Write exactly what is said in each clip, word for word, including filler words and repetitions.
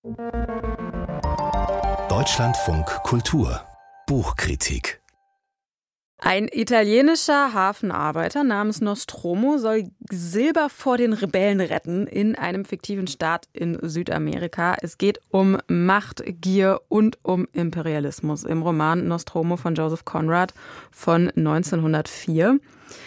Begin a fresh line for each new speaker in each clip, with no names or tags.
Deutschlandfunk Kultur Buchkritik.
Ein italienischer Hafenarbeiter namens Nostromo soll Silber vor den Rebellen retten in einem fiktiven Staat in Südamerika. Es geht um Macht, Gier und um Imperialismus im Roman Nostromo von Joseph Conrad von neunzehnhundertvier.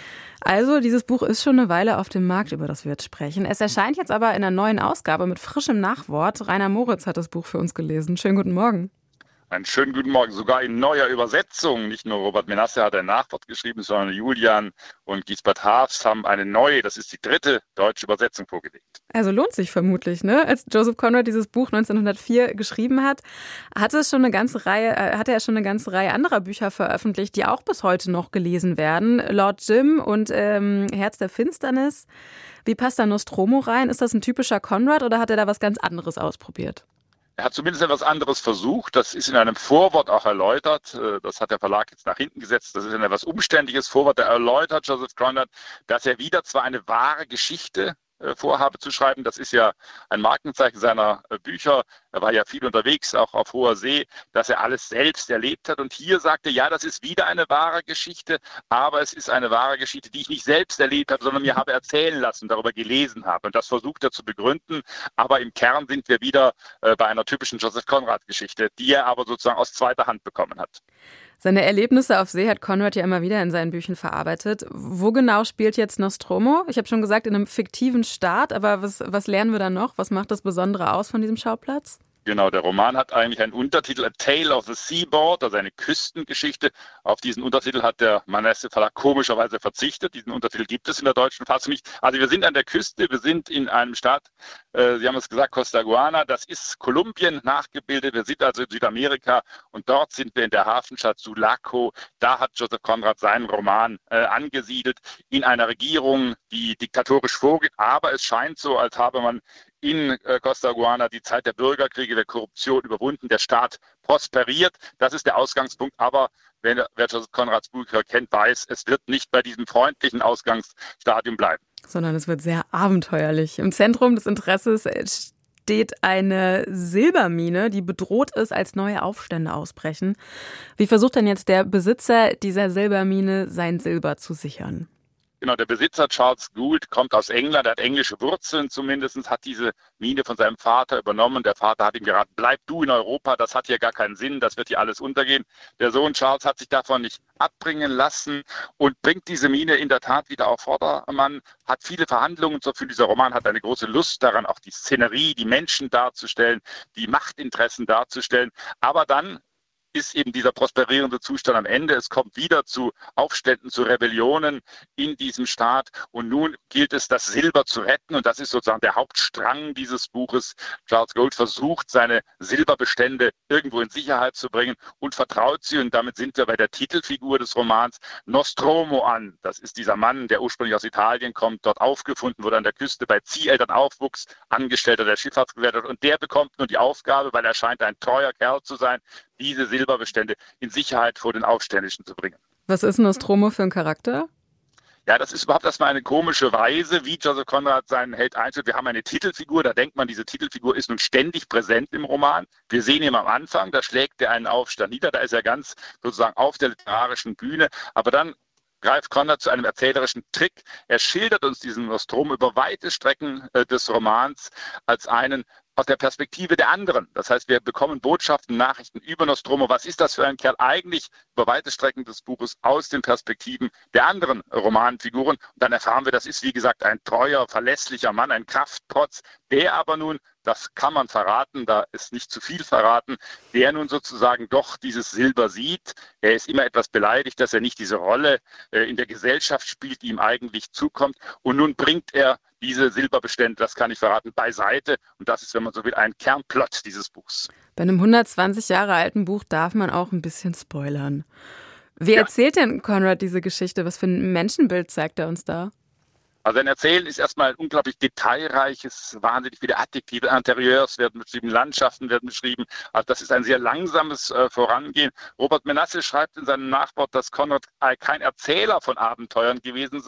Also, dieses Buch ist schon eine Weile auf dem Markt, über das wir jetzt sprechen. Es erscheint jetzt aber in einer neuen Ausgabe mit frischem Nachwort. Rainer Moritz hat das Buch für uns gelesen. Schönen guten Morgen.
Einen schönen guten Morgen, sogar in neuer Übersetzung. Nicht nur Robert Menasse hat ein Nachwort geschrieben, sondern Julian und Gisbert Haafs haben eine neue, das ist die dritte deutsche Übersetzung vorgelegt.
Also lohnt sich vermutlich, ne? Als Joseph Conrad dieses Buch neunzehnhundertvier geschrieben hat, hatte es schon eine ganze Reihe, äh, hatte er schon eine ganze Reihe anderer Bücher veröffentlicht, die auch bis heute noch gelesen werden. Lord Jim und ähm, Herz der Finsternis. Wie passt da Nostromo rein? Ist das ein typischer Conrad oder hat er da was ganz anderes ausprobiert?
Er hat zumindest etwas anderes versucht. Das ist in einem Vorwort auch erläutert. Das hat der Verlag jetzt nach hinten gesetzt. Das ist ein etwas umständliches Vorwort. Er erläutert, Joseph Conrad, dass er wieder zwar eine wahre Geschichte vorhabe zu schreiben. Das ist ja ein Markenzeichen seiner Bücher. Er war ja viel unterwegs, auch auf hoher See, dass er alles selbst erlebt hat. Und hier sagte er, ja, das ist wieder eine wahre Geschichte, aber es ist eine wahre Geschichte, die ich nicht selbst erlebt habe, sondern mir habe erzählen lassen, darüber gelesen habe. Und das versucht er zu begründen. Aber im Kern sind wir wieder bei einer typischen Joseph Conrad-Geschichte, die er aber sozusagen aus zweiter Hand bekommen hat.
Seine Erlebnisse auf See hat Conrad ja immer wieder in seinen Büchern verarbeitet. Wo genau spielt jetzt Nostromo? Ich habe schon gesagt, in einem fiktiven Staat, aber was, was lernen wir da noch? Was macht das Besondere aus von diesem Schauplatz?
Genau, der Roman hat eigentlich einen Untertitel, A Tale of the Seaboard, also eine Küstengeschichte. Auf diesen Untertitel hat der Menasse Verlag komischerweise verzichtet. Diesen Untertitel gibt es in der deutschen Fassung nicht. Also wir sind an der Küste, wir sind in einem Staat, äh, Sie haben es gesagt, Costaguana, das ist Kolumbien nachgebildet. Wir sind also in Südamerika und dort sind wir in der Hafenstadt Sulaco. Da hat Joseph Conrad seinen Roman äh, angesiedelt in einer Regierung, die diktatorisch vorgeht. Aber es scheint so, als habe man in Costaguana die Zeit der Bürgerkriege, der Korruption überwunden, der Staat prosperiert. Das ist der Ausgangspunkt. Aber wer, wer Joseph Conrads Bücher kennt, weiß, es wird nicht bei diesem freundlichen Ausgangsstadium bleiben.
Sondern es wird sehr abenteuerlich. Im Zentrum des Interesses steht eine Silbermine, die bedroht ist, als neue Aufstände ausbrechen. Wie versucht denn jetzt der Besitzer dieser Silbermine, sein Silber zu sichern?
Genau, der Besitzer Charles Gould kommt aus England, er hat englische Wurzeln zumindest, hat diese Mine von seinem Vater übernommen. Der Vater hat ihm geraten, bleib du in Europa, das hat hier gar keinen Sinn, das wird hier alles untergehen. Der Sohn Charles hat sich davon nicht abbringen lassen und bringt diese Mine in der Tat wieder auf Vordermann, hat viele Verhandlungen zu führen. Dieser Roman hat eine große Lust daran, auch die Szenerie, die Menschen darzustellen, die Machtinteressen darzustellen, aber dann ist eben dieser prosperierende Zustand am Ende. Es kommt wieder zu Aufständen, zu Rebellionen in diesem Staat. Und nun gilt es, das Silber zu retten. Und das ist sozusagen der Hauptstrang dieses Buches. Charles Gould versucht, seine Silberbestände irgendwo in Sicherheit zu bringen und vertraut sie. Und damit sind wir bei der Titelfigur des Romans Nostromo an. Das ist dieser Mann, der ursprünglich aus Italien kommt, dort aufgefunden wurde an der Küste, bei Zieheltern aufwuchs, Angestellter der Schifffahrtsgewerkschaft. Und der bekommt nun die Aufgabe, weil er scheint ein treuer Kerl zu sein, diese Silberbestände in Sicherheit vor den Aufständischen zu bringen.
Was ist Nostromo für ein Charakter?
Ja, das ist überhaupt erstmal eine komische Weise, wie Joseph Conrad seinen Held einstellt. Wir haben eine Titelfigur, da denkt man, diese Titelfigur ist nun ständig präsent im Roman. Wir sehen ihn am Anfang, da schlägt er einen Aufstand nieder, da ist er ganz sozusagen auf der literarischen Bühne. Aber dann greift Conrad zu einem erzählerischen Trick. Er schildert uns diesen Nostromo über weite Strecken äh, des Romans als einen aus der Perspektive der anderen. Das heißt, wir bekommen Botschaften, Nachrichten über Nostromo. Was ist das für ein Kerl? Eigentlich über weite Strecken des Buches aus den Perspektiven der anderen Romanfiguren. Und dann erfahren wir, das ist, wie gesagt, ein treuer, verlässlicher Mann, ein Kraftprotz, der aber nun, das kann man verraten, da ist nicht zu viel verraten, der nun sozusagen doch dieses Silber sieht. Er ist immer etwas beleidigt, dass er nicht diese Rolle äh, in der Gesellschaft spielt, die ihm eigentlich zukommt. Und nun bringt er diese Silberbestände, das kann ich verraten, beiseite. Und das ist, wenn man so will, ein Kernplot dieses Buchs.
Bei einem hundertzwanzig Jahre alten Buch darf man auch ein bisschen spoilern. Wie ja. erzählt denn Conrad diese Geschichte? Was für ein Menschenbild zeigt er uns da?
Also ein Erzählen ist erstmal ein unglaublich detailreiches, wahnsinnig viele Adjektive, Interieurs werden beschrieben, Landschaften werden beschrieben. Also das ist ein sehr langsames äh, Vorangehen. Robert Menasse schreibt in seinem Nachwort, dass Conrad kein Erzähler von Abenteuern gewesen sei,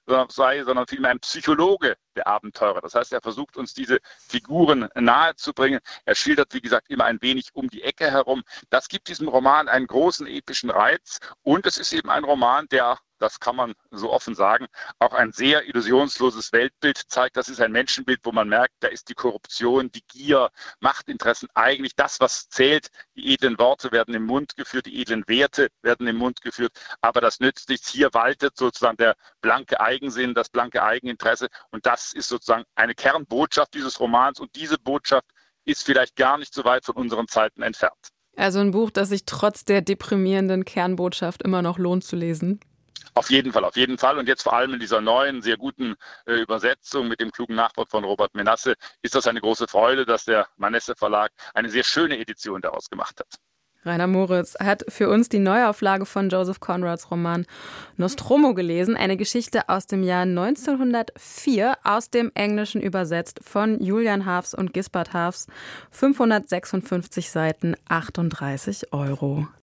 sei, sondern vielmehr ein Psychologe der Abenteurer. Das heißt, er versucht uns diese Figuren nahezubringen. Er schildert, wie gesagt, immer ein wenig um die Ecke herum. Das gibt diesem Roman einen großen epischen Reiz und es ist eben ein Roman, der, das kann man so offen sagen, auch ein sehr illusionsloses Weltbild zeigt. Das ist ein Menschenbild, wo man merkt, da ist die Korruption, die Gier, Machtinteressen eigentlich das, was zählt. Die edlen Worte werden im Mund geführt, die edlen Werte werden im Mund geführt, aber das nützt nichts. Hier waltet sozusagen der blanke Eigensinn, das blanke Eigeninteresse und das ist sozusagen eine Kernbotschaft dieses Romans und diese Botschaft ist vielleicht gar nicht so weit von unseren Zeiten entfernt.
Also ein Buch, das sich trotz der deprimierenden Kernbotschaft immer noch lohnt zu lesen.
Auf jeden Fall, auf jeden Fall. Und jetzt vor allem in dieser neuen, sehr guten äh, Übersetzung mit dem klugen Nachwort von Robert Menasse ist das eine große Freude, dass der Manesse Verlag eine sehr schöne Edition daraus gemacht hat.
Rainer Moritz hat für uns die Neuauflage von Joseph Conrads Roman Nostromo gelesen, eine Geschichte aus dem Jahr neunzehnhundertvier, aus dem Englischen übersetzt von Julian Haafs und Gisbert Haafs, fünfhundertsechsundfünfzig Seiten, achtunddreißig Euro.